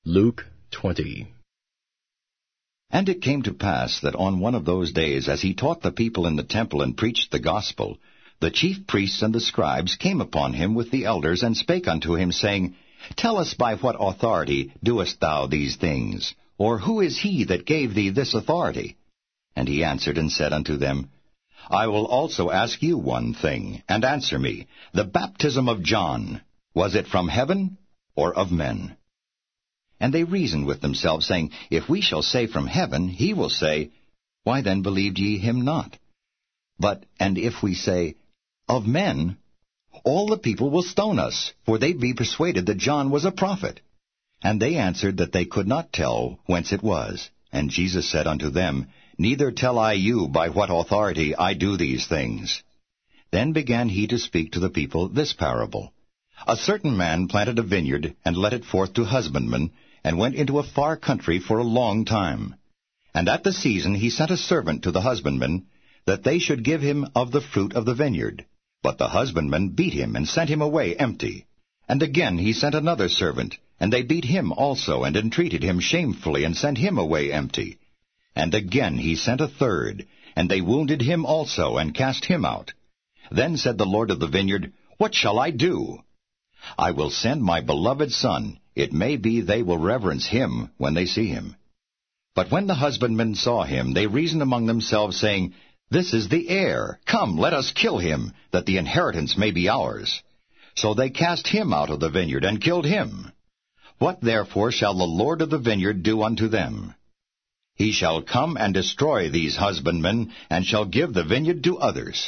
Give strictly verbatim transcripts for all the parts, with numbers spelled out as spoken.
Luke twenty. And it came to pass that on one of those days, as he taught the people in the temple and preached the gospel, the chief priests and the scribes came upon him with the elders, and spake unto him, saying, Tell us, by what authority doest thou these things? Or who is he that gave thee this authority? And he answered and said unto them, I will also ask you one thing, and answer me. The baptism of John, was it from heaven or of men? And they reasoned with themselves, saying, If we shall say from heaven, he will say, Why then believed ye him not? But, and if we say, Of men, all the people will stone us, for they be persuaded that John was a prophet. And they answered that they could not tell whence it was. And Jesus said unto them, Neither tell I you by what authority I do these things. Then began he to speak to the people this parable. A certain man planted a vineyard, and let it forth to husbandmen, and went into a far country for a long time. And at the season he sent a servant to the husbandmen, that they should give him of the fruit of the vineyard. But the husbandmen beat him, and sent him away empty. And again he sent another servant, and they beat him also, and entreated him shamefully, and sent him away empty. And again he sent a third, and they wounded him also, and cast him out. Then said the Lord of the vineyard, What shall I do? I will send my beloved son. It may be they will reverence him when they see him. But when the husbandmen saw him, they reasoned among themselves, saying, This is the heir. Come, let us kill him, that the inheritance may be ours. So they cast him out of the vineyard, and killed him. What therefore shall the Lord of the vineyard do unto them? He shall come and destroy these husbandmen, and shall give the vineyard to others.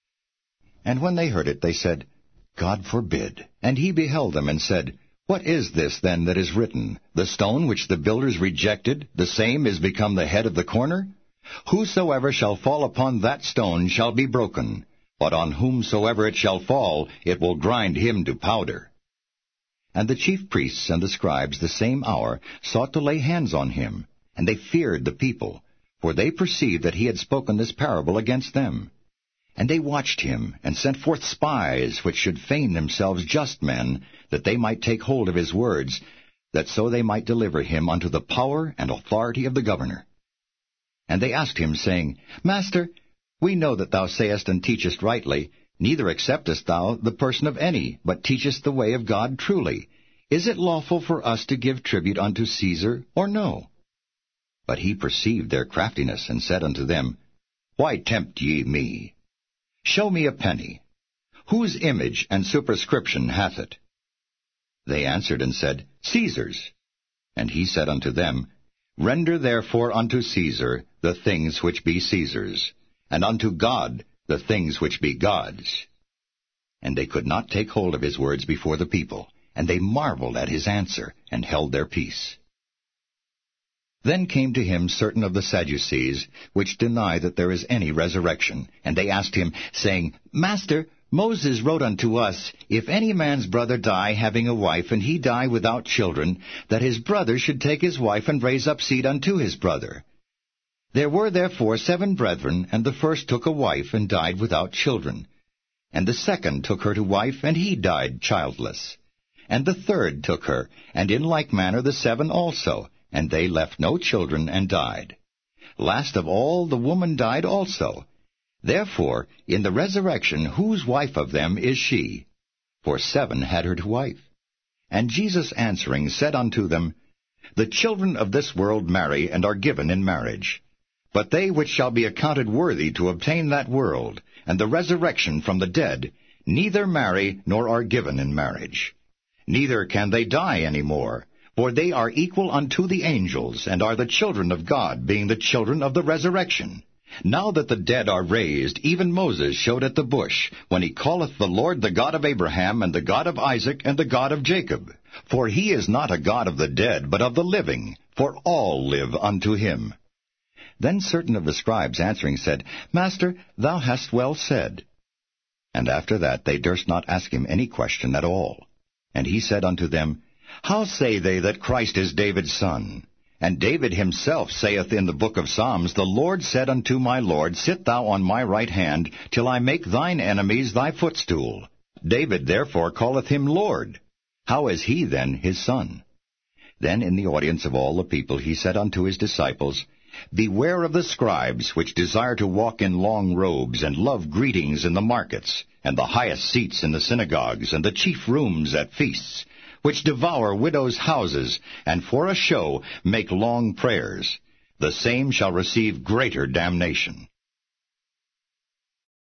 And when they heard it, they said, God forbid. And he beheld them, and said, What is this then that is written? The stone which the builders rejected, the same is become the head of the corner? Whosoever shall fall upon that stone shall be broken, but on whomsoever it shall fall, it will grind him to powder. And the chief priests and the scribes the same hour sought to lay hands on him, and they feared the people, for they perceived that he had spoken this parable against them. And they watched him, and sent forth spies, which should feign themselves just men, that they might take hold of his words, that so they might deliver him unto the power and authority of the governor. And they asked him, saying, Master, we know that thou sayest and teachest rightly, neither acceptest thou the person of any, but teachest the way of God truly. Is it lawful for us to give tribute unto Caesar, or no? But he perceived their craftiness, and said unto them, Why tempt ye me? Show me a penny. Whose image and superscription hath it? They answered and said, Caesar's. And he said unto them, Render therefore unto Caesar the things which be Caesar's, and unto God the things which be God's. And they could not take hold of his words before the people, and they marveled at his answer, and held their peace. Then came to him certain of the Sadducees, which deny that there is any resurrection. And they asked him, saying, Master, Moses wrote unto us, If any man's brother die having a wife, and he die without children, that his brother should take his wife, and raise up seed unto his brother. There were therefore seven brethren, and the first took a wife, and died without children. And the second took her to wife, and he died childless. And the third took her, and in like manner the seven also. And they left no children, and died. Last of all, the woman died also. Therefore, in the resurrection, whose wife of them is she? For seven had her to wife. And Jesus answering said unto them, The children of this world marry, and are given in marriage. But they which shall be accounted worthy to obtain that world, and the resurrection from the dead, neither marry nor are given in marriage. Neither can they die any more. For they are equal unto the angels, and are the children of God, being the children of the resurrection. Now that the dead are raised, even Moses showed at the bush, when he calleth the Lord the God of Abraham, and the God of Isaac, and the God of Jacob. For he is not a God of the dead, but of the living, for all live unto him. Then certain of the scribes answering said, Master, thou hast well said. And after that they durst not ask him any question at all. And he said unto them, How say they that Christ is David's son? And David himself saith in the book of Psalms, The Lord said unto my Lord, Sit thou on my right hand, till I make thine enemies thy footstool. David therefore calleth him Lord. How is he then his son? Then in the audience of all the people he said unto his disciples, Beware of the scribes, which desire to walk in long robes, and love greetings in the markets, and the highest seats in the synagogues, and the chief rooms at feasts, which devour widows' houses, and for a show make long prayers. The same shall receive greater damnation.